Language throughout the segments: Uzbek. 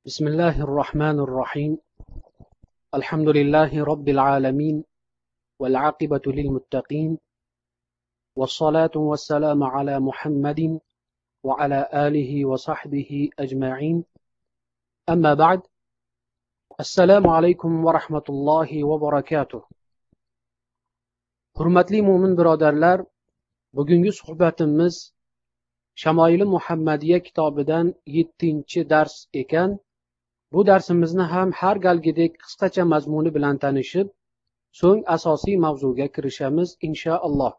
بسم الله الرحمن الرحيم الحمد لله رب العالمين والعاقبة للمتقين والصلاة والسلام على محمد وعلى آله وصحبه أجمعين أما بعد السلام عليكم ورحمة الله وبركاته. Hurmatli mo'min birodarlar, bugungi suhbatimiz Shamoil Muhammadiya kitobidan 7-dars ekan. Bu darsimizni ham har galgidek qisqacha mazmuni bilan tanishib, so'ng asosiy mavzuga kirishamiz inshaalloh.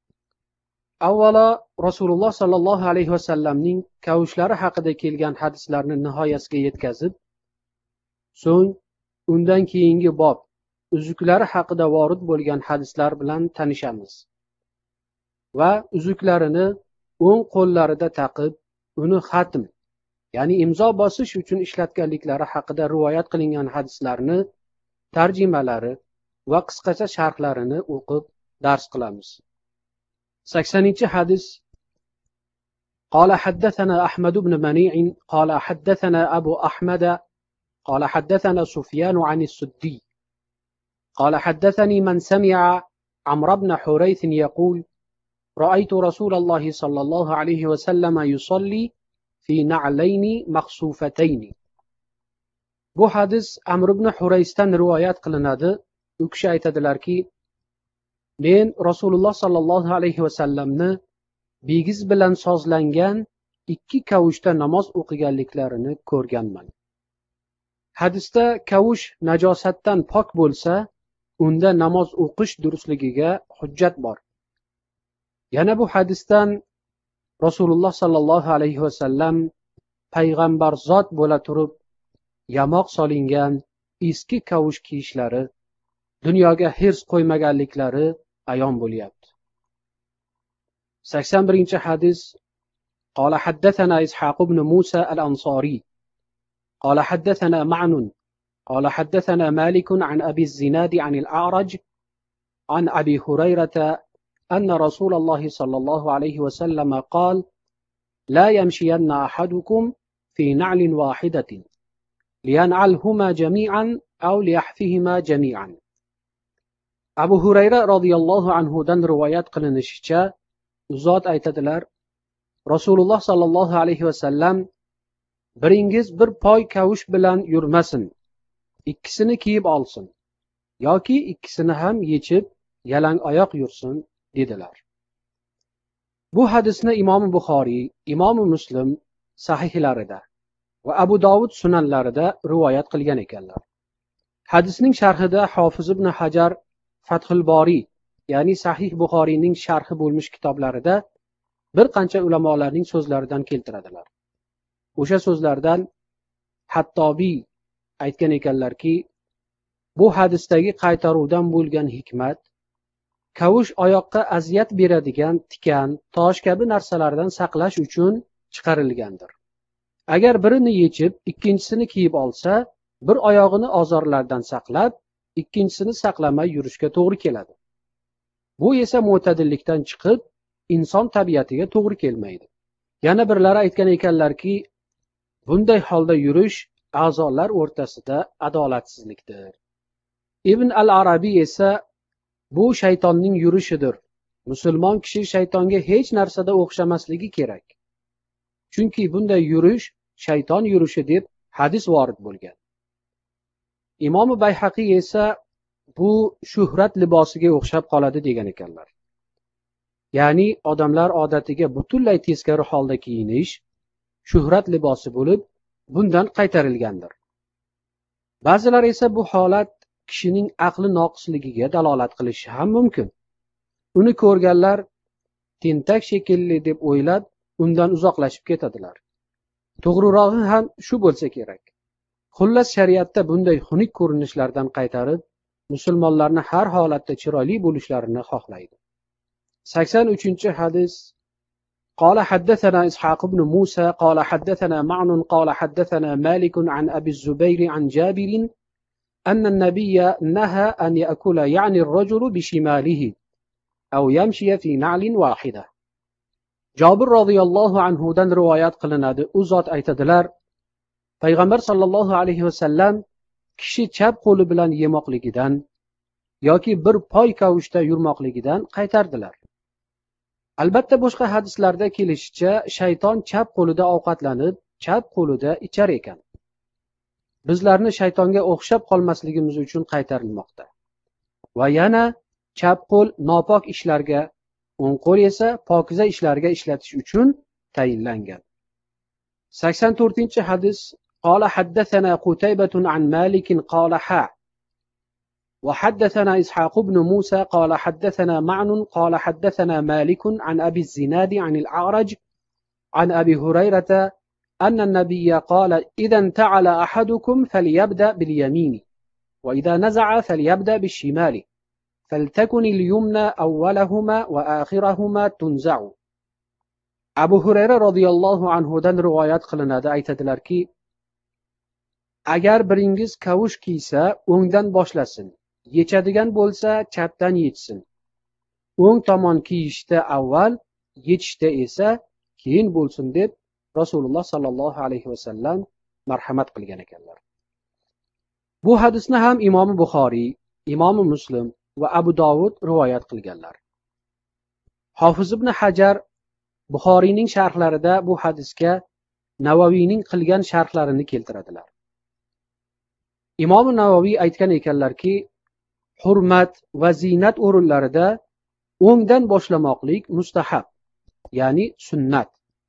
Avvalo Rasululloh sallallohu alayhi vasallamning kavushlari haqida kelgan hadislarni nihoyasiga yetkazib, so'ng undan keyingi bob uzuklari haqida vorid bo'lgan hadislar bilan tanishamiz va uzuklarini o'ng qo'llarida taqib, uni xatm ya'ni imzo bosish uchun ishlatganliklari haqida rivoyat qilingan hadislarni tarjimalari va qisqacha sharhlarini o'qib dars qilamiz. 80-hadis. قال حدثنا أحمد بن منيع قال حدثنا أبو أحمد قال حدثنا سفيان عن السدي قال حدثني من سمع عمرو بن حريث يقول رأيت رسول الله صلى الله عليه وسلم يصلي في نعلين مخصوفتين. Bu hadis Amr ibn Huraysdan rivoyat qilinadi. U kishi aytadilarki, men Rasululloh sallallohu alayhi vasallamni bigiz bilan sozlangan 2 kavushda namoz o'qiganliklarini ko'rganman. Hadisda kavush najosatdan pok bo'lsa, unda namoz o'qish durustligiga hujjat bor. Yana bu hadisdan Rasululloh sallallohu alayhi vasallam payg'ambar zot bo'la turib yamoq solingan eski kavush kiyishlari, dunyoga hirs qo'ymaganliklari ayon bo'lyapti. 81-hadis. قال حدثنا إسحاق بن موسى الأنصاري قال حدثنا معن قال حدثنا مالك عن أبي الزناد عن الأعرج عن أبي هريرة أن رسول الله صلى الله عليه وسلم قال لا يمشين أحدكم في نعل واحدة لينعلهما جميعا أو ليحفهما جميعا. Abu Hurayra radhiyallohu anhudan rivoyat qilinishicha, zot aytadilar, Rasululloh sallallohu alayhi vasallam biringiz bir poy kavush bilan yurmasin, ikkisini kiyib olsin yoki ikkisini ham yechib yalang oyoq yursin dedilar. Bu hadisni Imom Buxoriy, Imom Muslim sahihlarida va Abu Dovud sunanlarida rivoyat qilgan ekanlar. Hadisning sharhida Hofiz ibn Hajar Fathul Bori, ya'ni Sahih Buxoriyning sharhi bo'lmish kitoblarida bir qancha ulamolarning so'zlaridan keltiradilar. O'sha so'zlardan Hattobiy aytgan ekanlarki, bu hadisdagi qaytaruvdan bo'lgan hikmat kavush oyoqqa aziyat beradigan tikan, tosh kabi narsalardan saqlash uchun chiqarilgandir. Agar birini yechib, ikkinchisini kiyib olsa, bir oyog'ini ozorlardan saqlab, ikkinchisini saqlamay yurishga to'g'ri keladi. Bu esa mo'tadillikdan chiqib, inson tabiatiga to'g'ri kelmaydi. Yana birlari aytgan ekanlarki, bunday holda yurish a'zolar o'rtasida adolatsizlikdir. Ibn al-Arabiy esa bu shaytonning yurishidir. Musulmon kishi shaytonga hech narsada o'xshamasligi kerak. Chunki bunday yurish shayton yurishi deb hadis vorid bo'lgan. Imom Bayhaqiy esa bu shuhrat libosiga o'xshab qoladi degan ekanlar. Ya'ni odamlar odatiga butunlay teskari holda kiyinish shuhrat libosi bo'lib, bundan qaytarilgandir. Ba'zilar esa bu holat kishining aqli noqisligiga dalolat qilishi ham mumkin. Uni ko'rganlar tentak shekilli deb o'ylab, undan uzoqlashib ketadilar. To'g'rirog'i ham shu bo'lsa kerak. Xullas shariatda bunday xunuk ko'rinishlardan qaytarib, musulmonlarni har holatda chiroyli bo'lishlarini xohlaydi. 83-hadis. قال حدثنا إسحاق بن موسى قال حدثنا معن قال حدثنا مالك عن أبي الزبير عن جابر أن النبي نهى أن يأكل يعني الرجل بشماله أو يمشي في نعل واحدة. Jabir radhiyallohu anhudan rivoyat qilinadi. U zot aytadilar, payg'ambar sollallohu alayhi vasallam kishi chap qo'li bilan yemoqligidan yoki bir poy kavushda yurmoqligidan qaytardilar. Albatta boshqa hadislarda kelishicha shayton chap qo'lida ovqatlanib, chap qo'lida ichar ekan. Bizlarni shaytonga o'xshab qolmasligimiz uchun qaytarilmoqda. Va yana chap qo'l nopok ishlarga, o'ng qo'l esa pokiza ishlarga ishlatish uchun tayinlangan. 84-hadis قال حدثنا قتيبة عن مالك قال وحدثنا إسحاق بن موسى قال حدثنا معن قال حدثنا مالك عن أبي الزناد عن الأعرج عن أبي هريرة أن النبي قال إذا انتعل أحدكم فليبدأ باليمين وإذا نزع فليبدأ بالشمال فلتكن اليمنى أولهما وآخرهما تنزع. Abu Hurayra radhiyallohu anhudan rivoyat qilinadi, aytadilarki, agar biringiz kavush kiysa o'ngdan boshlasin, yechadigan bo'lsa chapdan yechsin. O'ng tomon kiyishda avval, yechishda esa keyin bo'lsin deb Rasululloh sallallohu alayhi vasallam marhamat qilgan ekanlar. Bu hadisni ham Imom Buxoriy, Imom Muslim va Abu Dovud rivoyat qilganlar. Hofiz ibn Hajar Buxoriyning sharhlarida bu hadisga Navaviyning qilgan sharhlarini keltiradilar. Imom Navoiy aytgan ekanlarki, hurmat va ziynat o'rinlarida o'ngdan boshlamoqlik mustahab, ya'ni sunnat.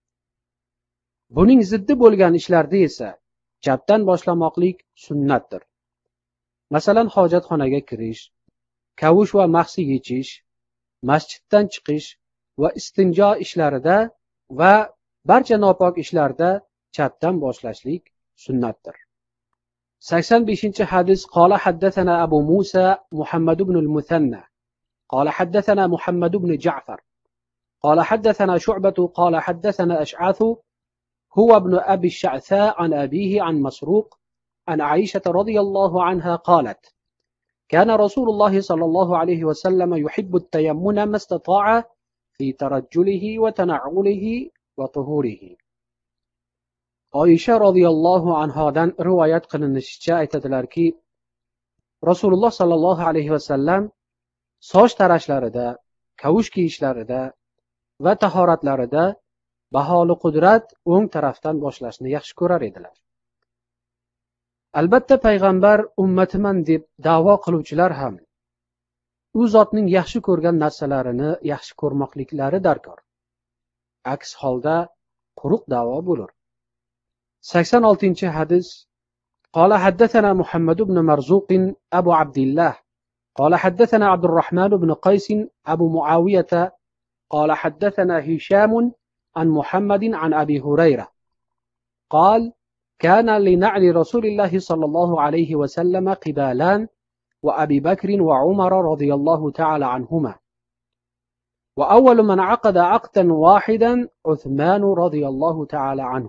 Buning ziddi bo'lgan ishlarda esa chapdan boshlamoqlik sunnatdir. Masalan, hojatxonaga kirish, kavush va mahsi yechish, masjiddan chiqish va istinjo ishlarida va barcha nopok ishlarda chapdan boshlashlik sunnatdir. 85-hadis قال حدثنا أبو موسى محمد بن المثنى قال حدثنا محمد بن جعفر قال حدثنا شعبة قال حدثنا أشعث هو ابن أبي الشعثاء عن أبيه عن مسروق عن عائشة رضي الله عنها قالت كان رسول الله صلى الله عليه وسلم يحب التيمم ما استطاع في ترجله وتنعله وطهوره. Oysha radhiyallohu anhodan rivoyat qilinishicha aytadilarki, Rasululloh sallallohu alayhi vasallam soch tarashlarida, kavush kiyishlarida va tahoratlarida baholi qudrat o'ng tarafdan boshlashni yaxshi ko'rar edilar. Albatta payg'ambar ummatiman deb da'vo qiluvchilar ham u zotning yaxshi ko'rgan narsalarini yaxshi ko'rmoqliklari darkor. Aks holda quruq da'vo bo'lur. 86-hadis قال حدثنا محمد بن مرزوق أبو عبد الله قال حدثنا عبد الرحمن بن قيس أبو معاوية قال حدثنا هشام عن محمد عن أبي هريرة قال كان لنعل رسول الله صلى الله عليه وسلم قبالان وأبي بكر وعمر رضي الله تعالى عنهما وأول من عقد عقدا واحدا عثمان رضي الله تعالى عنه.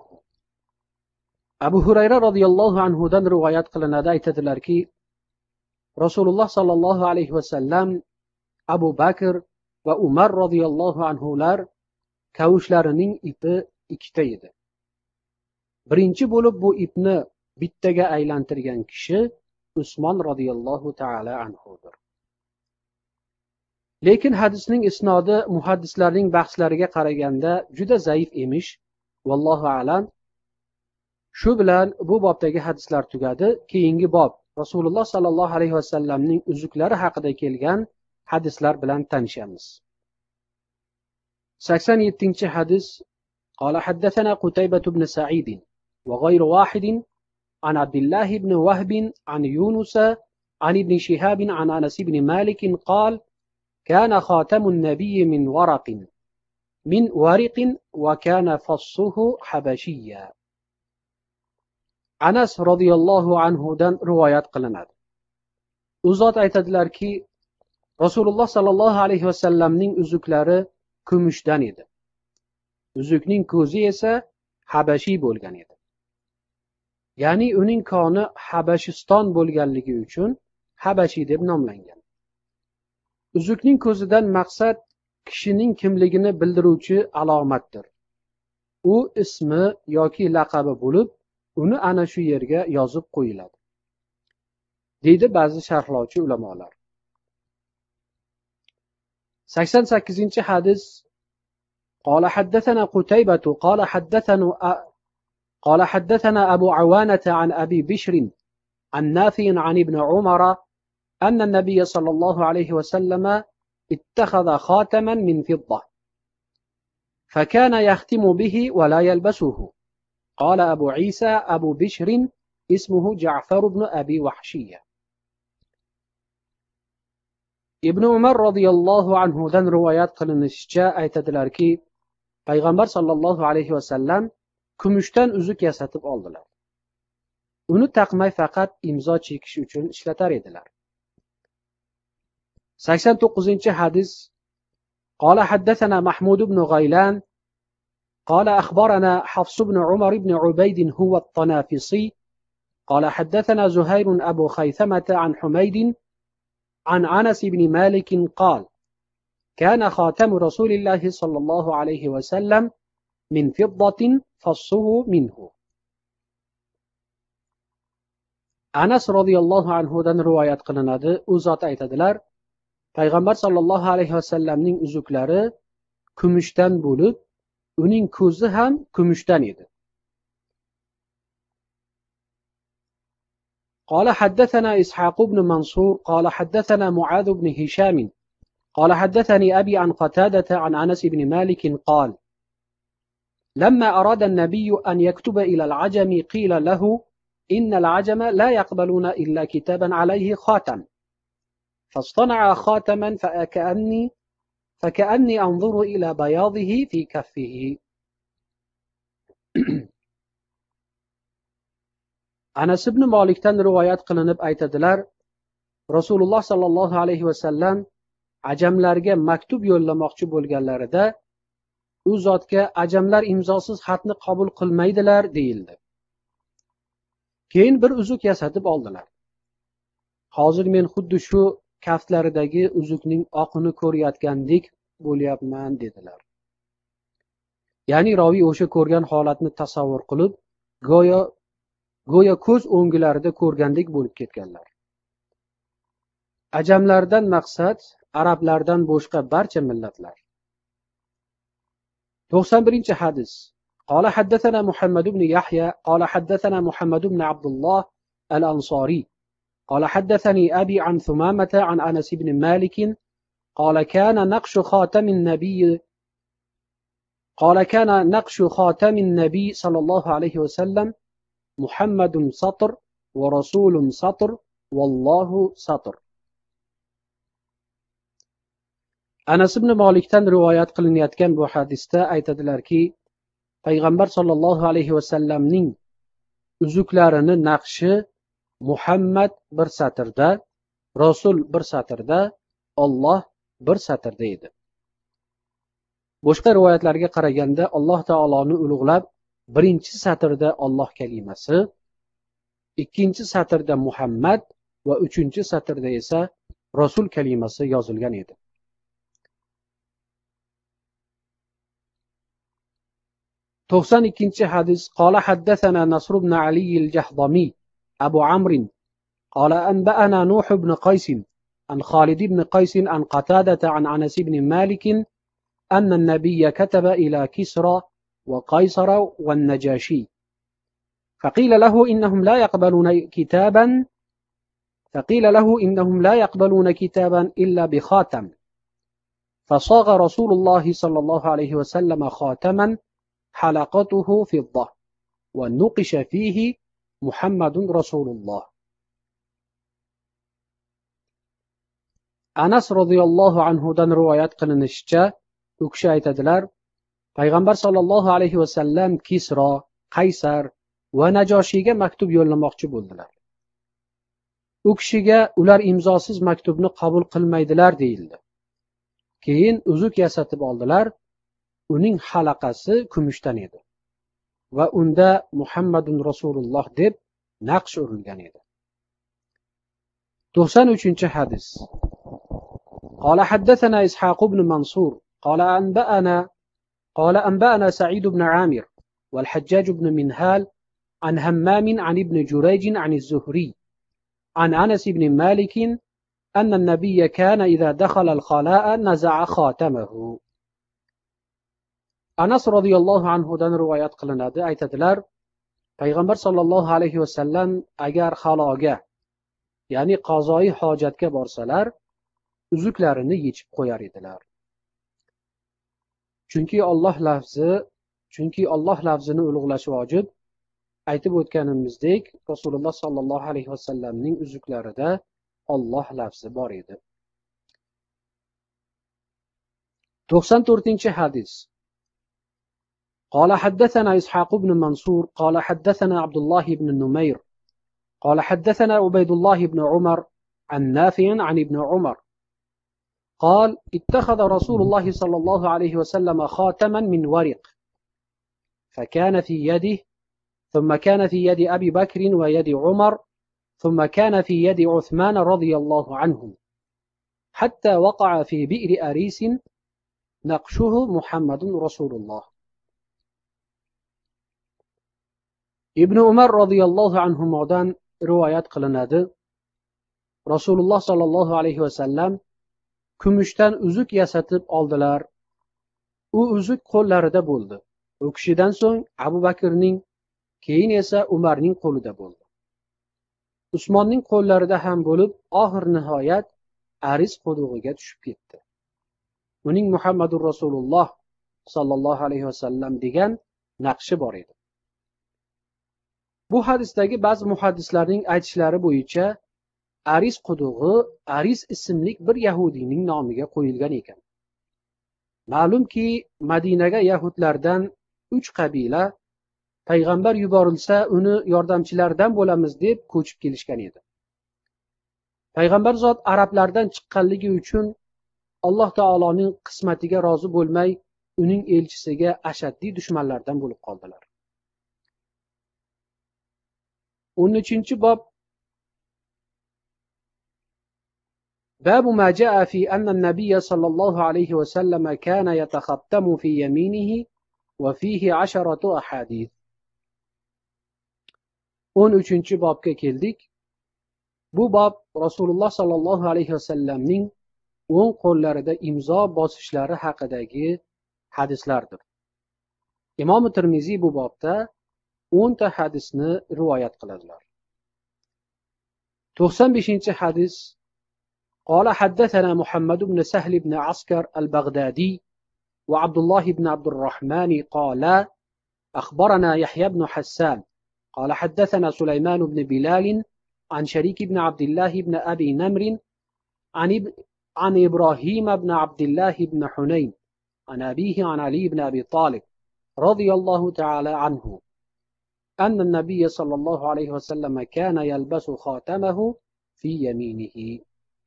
Abu Hurayra radhiyallohu anhudan rivoyat qilinadi, aytadilarki, Rasululloh sallallohu alayhi vasallam Abu Bakr va Umar radhiyallohu anhular kavushlarining ipi ikkita edi. Birinchi bo'lib bu ipni bittaga aylantirgan kishi Usmon radhiyallohu ta'ala anhudir. Lekin hadisning isnodi muhaddislarning bahslariga qaraganda juda zaif emish, vallohu a'lam. Shu bilan bu bobdagi hadislar tugadi. Keyingi bob Rasululloh sallallohu alayhi vasallamning uzuklari haqida kelgan hadislar bilan tanishamiz. 87-hadis قال حدثنا قتيبة بن سعيد وغير واحد عن عبد الله بن وهب عن يونس عن ابن شهاب عن أنس بن مالك قال كان خاتم النبي من ورق وكان فصه حبشيا. Anas radhiyallohu anhudan rivoyat qilinadi. U zot aytadilarki, Rasululloh sallallohu alayhi vasallamning uzuklari kumushdan edi. Uzukning ko'zi esa habashiy bo'lgan edi. Ya'ni uning koni Habashiston bo'lganligi uchun habashiy deb nomlangan. Uzukning ko'zidan maqsad kishining kimligini bildiruvchi alomatdir. U ismi yoki laqabi bo'lib, uni ana shu yerga yozib qo'yiladi deydi ba'zi sharhlovchi ulamolar. 88 hadis. قال حدثنا قتيبة قال حدثنا أبو عوانة عن أبي بشر عن نافع عن ابن عمر أن النبي صلى الله عليه وسلم اتخذ خاتما من فضة فكان يختم به ولا يلبسه. قال أبو عيسى أبو بشر اسمه جعفر بن أبي وحشية. ibn umar roziyallohu anhudan rivoyat qilinishicha aytadilarki, payg'ambar sollallohu alayhi vasallam kumushdan uzuk yasatib oldilar. Uni taqmay faqat imzo chekish uchun ishlatar edilar. 89 hadis. قال حدثنا محمود بن غيلان قال أخبرنا حفص بن عمر بن عبيد هو الطنافسي قال حدثنا زهير أبو خيثمة عن حميد عن أنس بن مالك قال كان خاتم رسول الله صلى الله عليه وسلم من فضة فصه منه. Anas roziyallohu anhudan rivoyat qilinadi. U zot aytadilar, payg'ambar sollallohu alayhi vasallamning uzuklari kumushdan bo'lib, uning ko'zi ham kumushdan edi. قال حدثنا إسحاق بن منصور قال حدثنا معاذ بن هشام قال حدثني أبي عن قتادة عن أنس بن مالك قال لما أراد النبي أن يكتب إلى العجم قيل له إن العجم لا يقبلون إلا كتابا عليه خاتم فاصطنع خاتما فكأني أنظر إلى بياضه في كفه. Anas ibn Malikdan rivoyat qilinib aytadilar, Rasululloh sallallohu alayhi vasallam ajamlarga maktub yo'llamoqchi bo'lganlarida u zotga ajamlar imzosiz xatni qabul qilmaydilar deyildi. Keyin bir uzuk yasatib oldilar. Hozir men xuddi shu kaftlaridagi uzukning oqini ko'rayotgandek bo'lyapman dedilar. Ya'ni raviy o'sha ko'rgan holatni tasavvur qilib, go'yo ko'z o'ngilarida ko'rgandek bo'lib ketganlar. Ajamlardan maqsad arablardan boshqa barcha millatlar. 91 hadis. قال حدثنا محمد بن يحيى قال حدثنا محمد بن عبد الله الأنصاري قال حدثني أبي عن ثمامة عن أنس بن مالك قال كان نقش خاتم النبي صلى الله عليه وسلم محمد سطر ورسول سطر والله سطر. Anas ibn Malikdan rivoyat qilinayotgan bu hadisda aytadilarki, payg'ambar sollallohu alayhi vasallamning uzuklarini naqshi Muhammad bir satrda, Rasul bir satrda, Alloh bir satrda edi. Boshqa rivoyatlarga qaraganda Alloh taoloni ulug'lab, birinchi satrda Alloh kalimasi, ikkinchi satrda Muhammad va uchinchi satrda esa Rasul kalimasi yozilgan edi. 92 hadis. قال حدثنا نصر بن علي الجهضمي أبو عمرو قال أنبأنا نوح بن قيس عن خالد بن قيس عن قتادة عن أنس بن مالك أن النبي كتب إلى كسرى وقيصر والنجاشي فقيل له إنهم لا يقبلون كتابا إلا بخاتم فصاغ رسول الله صلى الله عليه وسلم خاتما حلقته فضة ونقش فيه محمد رسول الله. Anas roziyallohu anhudan rivoyat qilinishicha, u kishi aytadilar, payg'ambar sollallohu alayhi vasallam Kisro, Qaysar va Najoshiyga maktub yo'llamoqchi bo'ldilar. U kishiga ular imzosiz maktubni qabul qilmaydilar deyildi. Keyin uzuk yasatib oldilar. Uning halaqasi kumushdan edi va unda Muhammadun Rasululloh deb naqsh urilgan edi. 93 hadis. قال حدثنا إسحاق بن منصور قال أنبأنا سعيد بن عامر والحجاج بن منهال عن همام عن ابن جريج عن الزهري عن أنس بن مالك أن النبي كان إذا دخل الخلاء نزع خاتمه. Anas radhiyallohu anhudan rivoyat qilinadi, aytadilar, payg'ambar sollallohu alayhi vasallam agar xaloga, ya'ni qazoi hojatga borsalar, uzuklarini yechib qo'yar edilar. Chunki Alloh lafzini ulug'lash vojib. Aytib o'tganimizdek, Rasululloh sollallohu alayhi vasallamning uzuklarida Alloh lafzi bor edi. 94-hadis. قال حدثنا إسحاق بن منصور قال حدثنا عبد الله بن نمير قال حدثنا عبيد الله بن عمر عن نافع عن ابن عمر قال اتخذ رسول الله صلى الله عليه وسلم خاتما من ورق فكان في يده ثم كان في يد أبي بكر ويد عمر ثم كان في يد عثمان رضي الله عنهم حتى وقع في بئر أريس نقشه محمد رسول الله. ibn Umar radhiyallohu anhudan rivoyat qilinadi. Rasululloh sollallohu alayhi vasallam kumushdan uzuk yasatib oldilar. U uzuk qo'llarida bo'ldi. U kishidan so'ng Abu Bakrning, keyin esa Umarning qo'lida bo'ldi. Usmonning qo'llarida ham bo'lib, oxir nihoyat Aris qudug'iga tushib ketdi. Uning Muhammadur Rasululloh sollallohu alayhi vasallam degan naqshi bor edi. Bu hadisdagi ba'zi muhaddislarning aytishlari bo'yicha Aris qudug'i Aris ismli bir yahudiyning nomiga qo'yilgan ekan. Ma'lumki, Madinaga yahudlardan 3 qabila payg'ambar yuborilsa uni yordamchilaridan bo'lamiz deb ko'chib kelishgan edi. Payg'ambar zot arablardan chiqqanligi uchun Alloh taoloning qismatiga rozi bo'lmay, uning elchisiga ashaddiy dushmanlardan bo'lib qoldilar. 13-bob. باب ما جاء في أن النبي صلى الله عليه وسلم كان يتختم في يمينه وفيه 10 أحاديث. 13-bobga keldik. Bu bob Rasululloh sollallohu alayhi vasallamning o'ng qo'llarida imzo bosishlari haqidagi hadislardir. Imom Tirmiziy bu bobda 10 ta hadisni rivoyat qiladilar. 95-hadis. قال حدثنا محمد بن سهل بن عسكر البغدادي وعبد الله بن عبد الرحمن قال أخبرنا يحيى بن حسان قال حدثنا سليمان بن بلال عن شريك بن عبد الله بن أبي نمر عن إبراهيم بن عبد الله بن حنين عن أبيه عن علي بن أبي طالب رضي الله تعالى عنه أن النبي صلى الله عليه وسلم كان يلبس خاتمه في يمينه.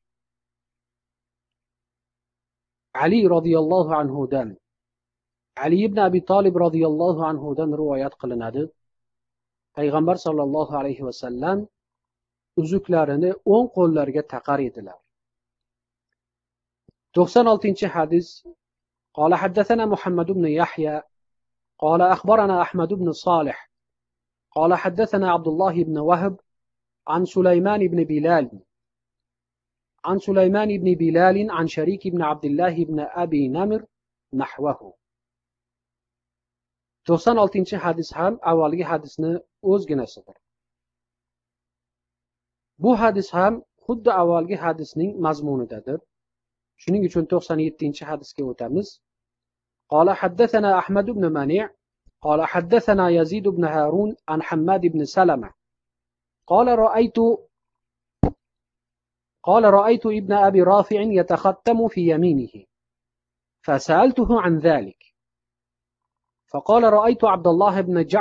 Ali radhiyallohu anhudan, Ali ibn Abi Talib radhiyallohu anhudan rivoyat qilinadi. Payg'ambar sollallohu alayhi vasallam uzuklarini o'ng qo'llariga taqar edilar. 96-hadis. قال حدثنا محمد بن يحيى قال أخبرنا أحمد بن صالح قال حدثنا عبد الله بن وهب عن سليمان بن بلال عن شريك بن عبد الله بن أبي نمر نحوه. 96-hadis ham avvalgi hadisni o'zginasidir. Bu hadis ham xuddi avvalgi hadisning mazmunidadir. Shuning uchun 97-hadisga o'tamiz. قال حدثنا أحمد بن منيع قال حدثنا يزيد بن هارون عن حماد بن سلمة قال رأيت ابن أبي رافع يتختم في يمينه فسألته عن ذلك فقال رأيت عبد الله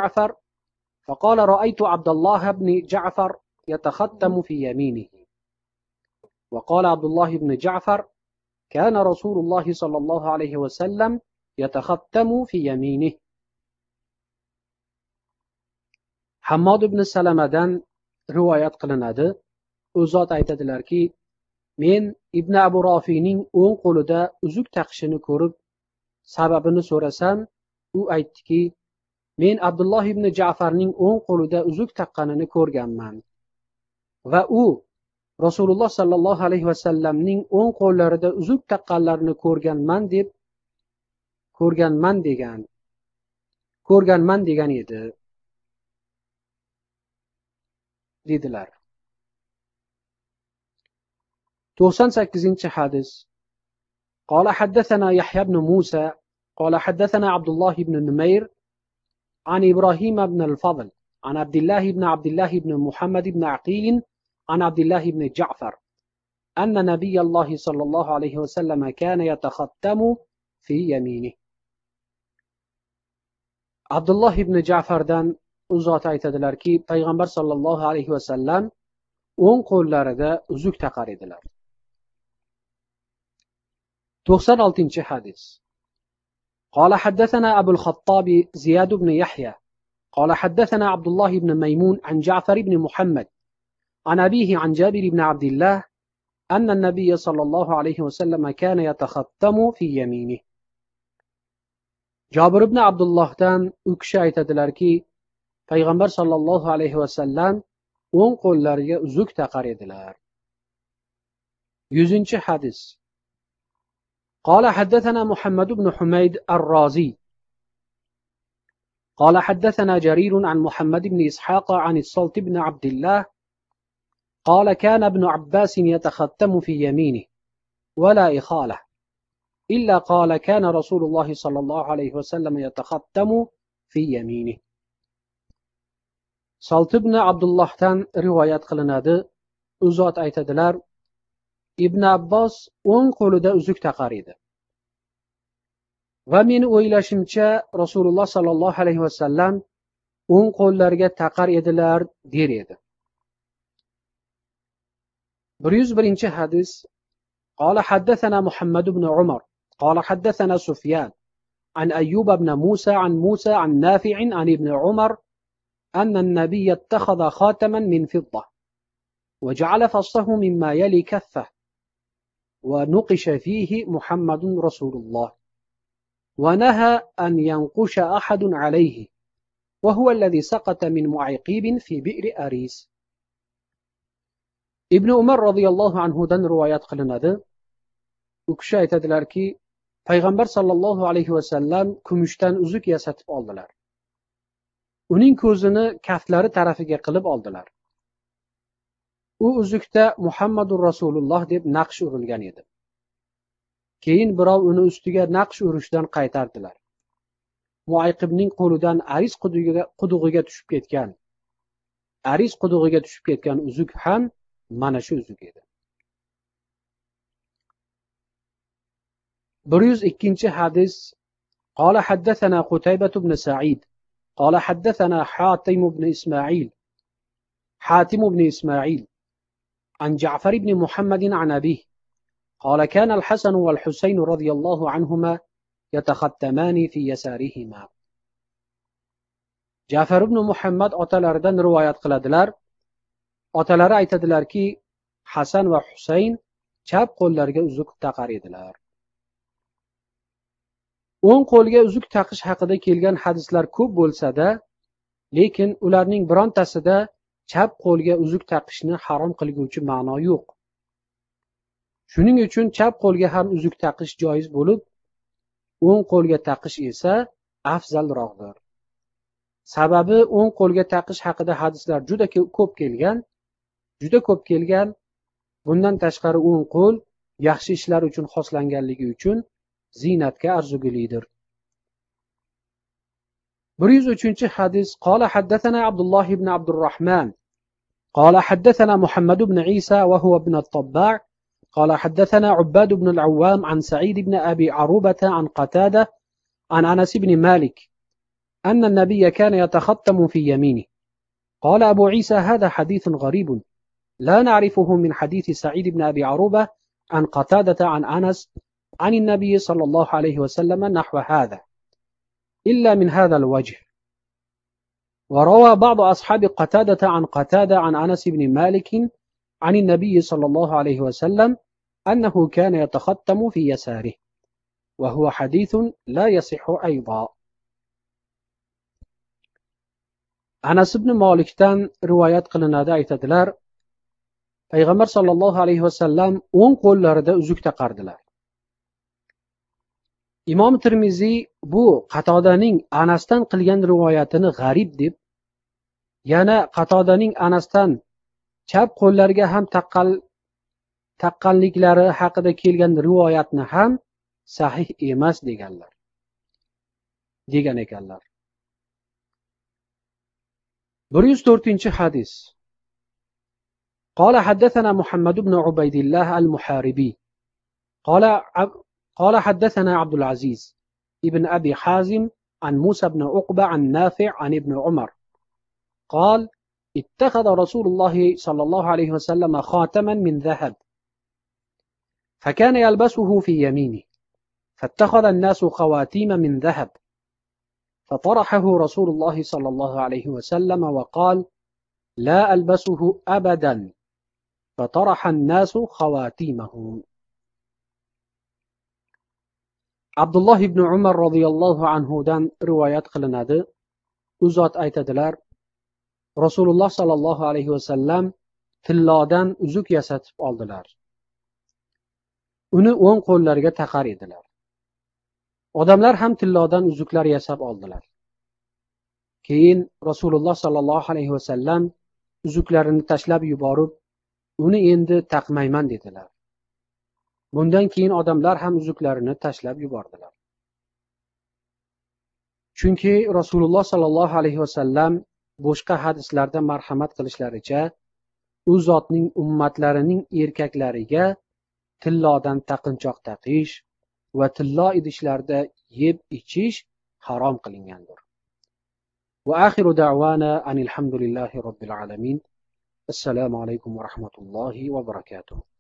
بن جعفر يتختم في يمينه. وقال عبد الله بن جعفر كان رسول الله صلى الله عليه وسلم يتختم في يمينه. Hammod ibn Salamadan rivoyat qilinadi. U zot aytadilarki, men Ibn Abu Rofiyning o'ng qo'lida uzuk taqishini ko'rib, sababini so'rasam, u aytdiki, Men Abdulloh ibn Ja'farning o'ng qo'lida uzuk taqqanini ko'rganman va u Rasululloh sallallohu alayhi vasallamning o'ng qo'llarida uzuk taqqanlarini ko'rganman degan edi dedilar. 98 hadis. قال حدثنا يحيى بن موسى قال حدثنا عبد الله بن نمير عن إبراهيم بن الفضل عن عبد الله بن محمد بن عقيل عن عبد الله بن جعفر أن نبي الله صلى الله عليه وسلم كان يتختم في يمينه. Abdulloh ibn Ja'fardan u zot aytadilarki, payg'ambar sollallohu alayhi vasallam o'ng qo'llarida uzuk taqar edilar. 96 hadis. قال حدثنا أبو الخطاب زياد بن يحيى قال حدثنا عبد الله بن ميمون عن جعفر بن محمد عن أبيه عن جابر بن عبد الله أن النبي صلى الله عليه وسلم كان يتختم في يمينه. Jabir ibn Abdullohdan u kishi aytadilarki, payg'ambar sollallohu alayhi vasallam o'ng qo'llariga uzuk taqar edilar. 100 hadis. قال حدثنا محمد بن حميد الرازي قال حدثنا جرير عن محمد بن إسحاق عن الصلت بن عبد الله قال كان ابن عباس يتختم في يمينه ولا إخالة إلا قال كان رسول الله صلى الله عليه وسلم يتختم في يمينه. Salt ibn Abdullohdan rivoyat qilinadi. U zot aytadilar, Ibn Abbos o'ng qo'lida uzuk taqar edi. Va meni o'ylashimcha Rasululloh sallallohu alayhi vasallam o'ng qo'llariga taqar edilar der edi. 101 hadis. قال حدثنا محمد بن عمر قال حدثنا سفيان عن أيوب بن موسى عن نافع عن ابن عمر أن النبي اتخذ خاتما من فضة وجعل فصه مما يلي كفه ونقش فيه محمد رسول الله ونهى أن ينقش أحد عليه وهو الذي سقط من معيقيب في بئر أريس. Ibn Umar radhiyallohu anhudan rivoyat qilinadi. U kishi aytadilarki, payg'ambar sollallohu alayhi vasallam kumushdan uzuk yasatib oldilar. Uning ko'zini kaftlari tarafiga qilib oldilar. U uzukda Muhammadur Rasululloh deb naqsh urilgan edi. Keyin birov uni ustiga naqsh urishdan qaytardilar. Muayqibning qo'lidan Aris qudug'iga tushib ketgan uzuk ham mana shu uzuk edi. 102 hadis. قال حدثنا قتيبة بن سعيد قال حدثنا حاتم بن إسماعيل عن جعفر بن محمد عن أبيه قال كان الحسن والحسين رضي الله عنهما يتختمان في يسارهما. Ja'far ibn Muhammad otalaridan rivoyat qiladilar. Otalari aytadilarki, Hasan va Husayn chap qo'llariga uzuk taqar edilar. O'ng qo'lga uzuk taqish haqida kelgan hadislar ko'p bo'lsa-da, lekin ularning birontasida chap qo'lga uzuk taqishni harom qilguvchi ma'no yo'q. Shuning uchun chap qo'lga ham uzuk taqish joiz bo'lib, o'ng qo'lga taqish esa afzalroqdir. Sababi o'ng qo'lga taqish haqida hadislar juda ko'p kelgan. Bundan tashqari o'ng qo'l yaxshi ishlar uchun xoslanganligi uchun ziynatga arzigulidir. 103 hadis. قال حدثنا عبد الله بن عبد الرحمن قال حدثنا محمد بن عيسى وهو ابن الطباع قال حدثنا عباد بن العوام عن سعيد بن أبي عروبة عن قتادة عن أنس بن مالك أن النبي كان يتختم في يمينه. قال أبو عيسى هذا حديث غريب لا نعرفه من حديث سعيد بن أبي عروبة عن قتادة عن أنس عن النبي صلى الله عليه وسلم نحو هذا إلا من هذا الوجه. وروى بعض أصحاب قتادة عن أنس بن مالك عن النبي صلى الله عليه وسلم أنه كان يتختم في يساره وهو حديث لا يصح أيضا. Anas ibn Malikdan rivoyat qilinadi, aytadilar, payg'ambar sollallohu alayhi vasallam o'ng qo'llarida uzuk taqardilar. Imom Tirmiziy bu Qatodaning Anasdan qilgan rivoyatini g'arib deb, yana Qatodaning Anasdan chap qo'llariga ham taqqanliklari haqida kelgan rivoyatni ham sahih emas degan ekanlar. 104-hadis. قال حدثنا محمد بن عبيد الله المحاربي قال حدثنا عبد العزيز ابن أبي حازم عن موسى بن عقبة عن نافع عن ابن عمر قال اتخذ رسول الله صلى الله عليه وسلم خاتما من ذهب فكان يلبسه في يمينه فاتخذ الناس خواتيم من ذهب فطرحه رسول الله صلى الله عليه وسلم وقال لا ألبسه أبدا فطرح الناس خواتيمهم. Abdulloh ibn Umar radhiyallohu anhudan rivoyat qilinadi. U zot aytadilar, Rasululloh sallallohu alayhi vasallam tillodan uzuk yasatib oldilar. Uni o'ng qo'llariga taqar edilar. Odamlar ham tillodan uzuklar yasab oldilar. Keyin Rasululloh sallallohu alayhi vasallam uzuklarini tashlab yuborib, uni endi taqmayman dedilar. Bundan keyin odamlar ham uzuklarini tashlab yubordilar. Chunki Rasululloh sallallohu alayhi vasallam boshqa hadislarda marhamat qilishlaricha, u zotning ummatlarining erkaklariga tillodan taqinchoq taqish va tillo idishlarda yeb ichish harom qilingandir. Va axiru da'wana anil hamdulillahi robbil alamin. Assalomu alaykum va rahmatullohi va barakatuh.